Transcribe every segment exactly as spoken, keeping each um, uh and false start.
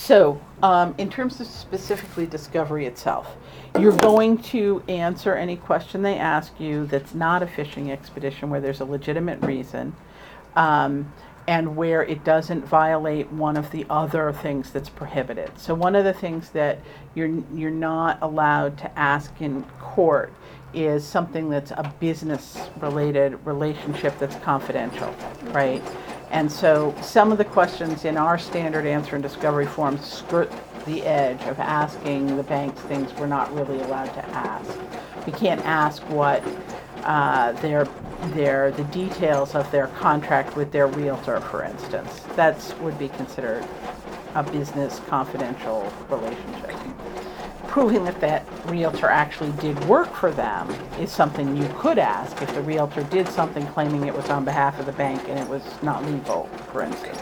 So, um, in terms of specifically discovery itself, you're going to answer any question they ask you that's not a fishing expedition where there's a legitimate reason, um, and where it doesn't violate one of the other things that's prohibited. So, one of the things that you're you're not allowed to ask in court is something that's a business-related relationship that's confidential, right? And so some of the questions in our standard answer and discovery forms skirt the edge of asking the banks things we're not really allowed to ask. We can't ask what uh, their their the details of their contract with their realtor, for instance. That's would be considered a business confidential relationship. Proving that that realtor actually did work for them is something you could ask if the realtor did something claiming it was on behalf of the bank and it was not legal, for instance.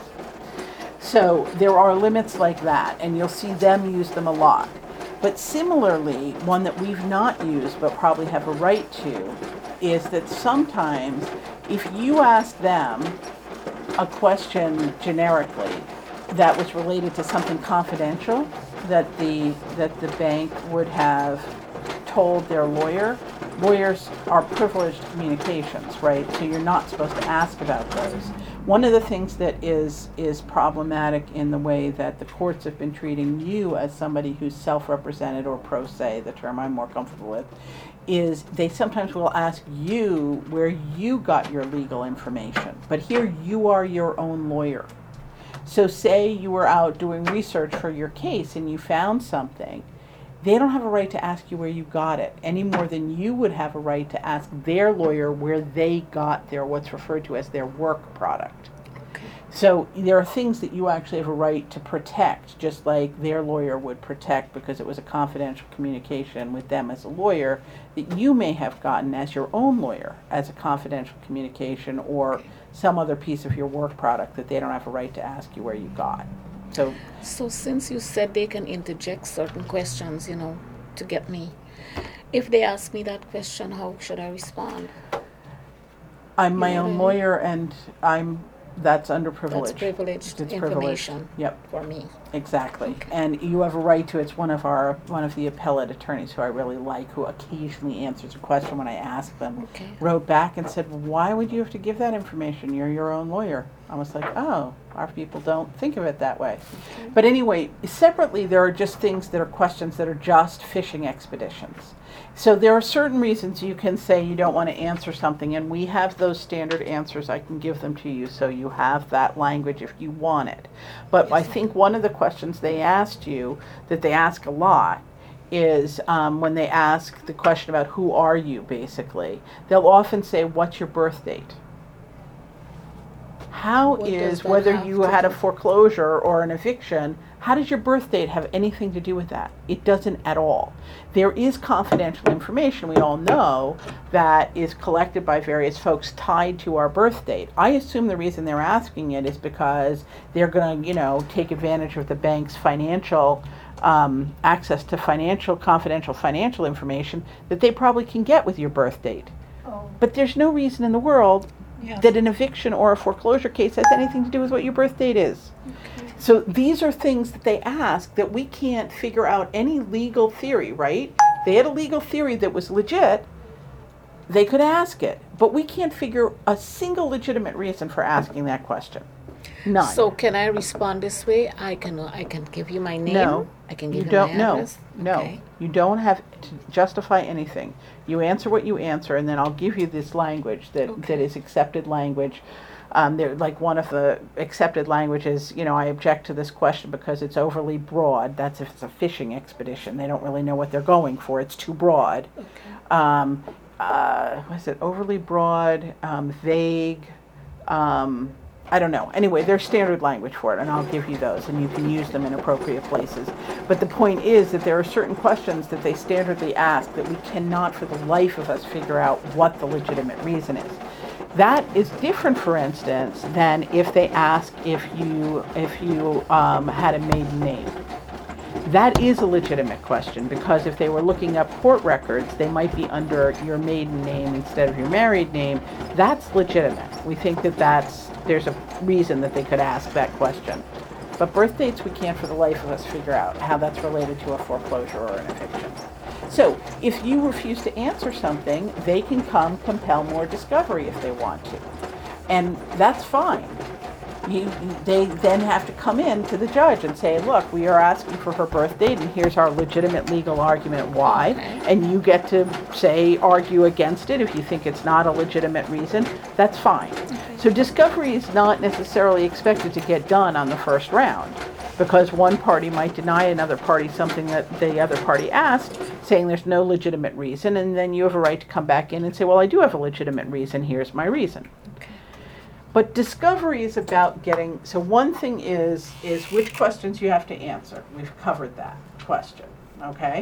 So there are limits like that, and you'll see them use them a lot. But similarly, one that we've not used but probably have a right to is that sometimes if you ask them a question generically that was related to something confidential, that the that the bank would have told their lawyer. Lawyers are privileged communications, right? So you're not supposed to ask about those. One of the things that is is problematic in the way that the courts have been treating you as somebody who's self-represented or pro se, the term I'm more comfortable with, is they sometimes will ask you where you got your legal information. But here you are your own lawyer. So say you were out doing research for your case and you found something, they don't have a right to ask you where you got it any more than you would have a right to ask their lawyer where they got their what's referred to as their work product. Okay. So there are things that you actually have a right to protect, just like their lawyer would protect because it was a confidential communication with them as a lawyer that you may have gotten as your own lawyer as a confidential communication or okay. some other piece of your work product that they don't have a right to ask you where you got. So, so since you said they can interject certain questions, you know, to get me, if they ask me that question, how should I respond? I'm my You know own what I mean? lawyer, and I'm that's underprivileged. That's privileged It's information. Privileged. Yep. For me. Exactly. Okay. And you have a right to. It's one of our one of the appellate attorneys who I really like, who occasionally answers a question when I ask them. Okay. Wrote back and said, "Why would you have to give that information? You're your own lawyer." I was like, "Oh, our people don't think of it that way." Okay. But anyway, separately, there are just things that are questions that are just fishing expeditions. So there are certain reasons you can say you don't want to answer something, and we have those standard answers. I can give them to you so you have that language if you want it. But yes, I think one of the questions they asked you, that they ask a lot, is um, when they ask the question about who are you, basically. They'll often say, what's your birth date? How What is, does that whether have you to had a do- foreclosure or an eviction, how does your birth date have anything to do with that? It doesn't at all. There is confidential information we all know that is collected by various folks tied to our birth date. I assume the reason they're asking it is because they're going to, you know, take advantage of the bank's financial um, access to financial, confidential financial information that they probably can get with your birth date. Oh. But there's no reason in the world Yes. that an eviction or a foreclosure case has anything to do with what your birth date is. Okay. So these are things that they ask that we can't figure out any legal theory, right? If they had a legal theory that was legit, they could ask it. But we can't figure a single legitimate reason for asking that question. None. So can I respond this way? I can I can give you my name. No, I can you give you, don't my know. address. No, Okay. you don't have to justify anything. You answer what you answer, and then I'll give you this language that, Okay. that is accepted language. Um, they're like one of the accepted languages, you know, I object to this question because it's overly broad. That's if it's a fishing expedition. They don't really know what they're going for. It's too broad. Okay. Um, uh, what is it? Overly broad, um, vague. Um, I don't know. Anyway, there's standard language for it, and I'll give you those, and you can use them in appropriate places. But the point is that there are certain questions that they standardly ask that we cannot for the life of us figure out what the legitimate reason is. That is different, for instance, than if they ask if you if you um, had a maiden name. That is a legitimate question, because if they were looking up court records, they might be under your maiden name instead of your married name. That's legitimate. We think that that's there's a reason that they could ask that question. But birth dates, we can't for the life of us figure out how that's related to a foreclosure or an eviction. So if you refuse to answer something, they can come compel more discovery if they want to. And that's fine. You, they then have to come in to the judge and say, look, we are asking for her birth date, and here's our legitimate legal argument why. Okay. And you get to say, argue against it if you think it's not a legitimate reason. That's fine. Okay. So discovery is not necessarily expected to get done on the first round, because one party might deny another party something that the other party asked, saying there's no legitimate reason, and then you have a right to come back in and say, well, I do have a legitimate reason, here's my reason. Okay. But discovery is about getting, so one thing is, is which questions you have to answer. We've covered that question, okay?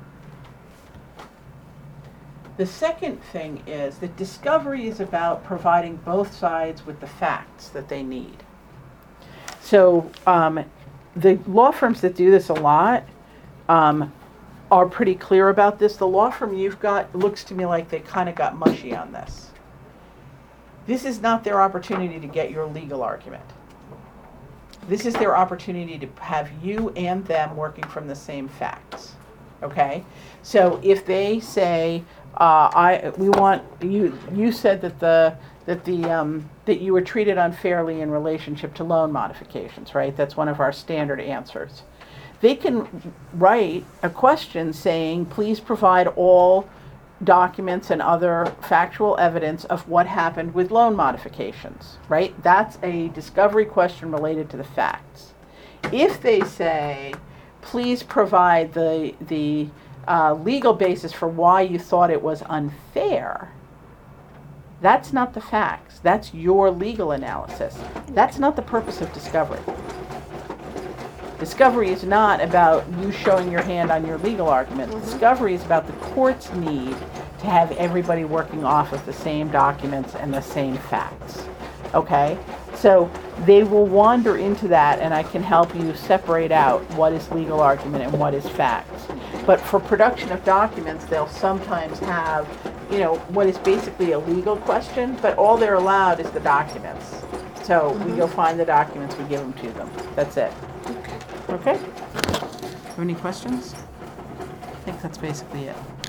The second thing is that discovery is about providing both sides with the facts that they need. So um, the law firms that do this a lot um, are pretty clear about this. The law firm you've got looks to me like they kind of got mushy on this. This is not their opportunity to get your legal argument. This is their opportunity to have you and them working from the same facts. Okay? So if they say, uh, I we want you you said that the that the um, that you were treated unfairly in relationship to loan modifications, right? That's one of our standard answers. They can write a question saying, please provide all documents and other factual evidence of what happened with loan modifications, right? That's a discovery question related to the facts. If they say, please provide the, the uh, legal basis for why you thought it was unfair, that's not the facts. That's your legal analysis. That's not the purpose of discovery. Discovery is not about you showing your hand on your legal argument. Mm-hmm. Discovery is about the court's need to have everybody working off of the same documents and the same facts. Okay? So they will wander into that, and I can help you separate out what is legal argument and what is facts. But for production of documents, they'll sometimes have, you know, what is basically a legal question, but all they're allowed is the documents. So mm-hmm. we go find the documents, we give them to them. That's it. Okay. Okay? Have any questions? I think that's basically it.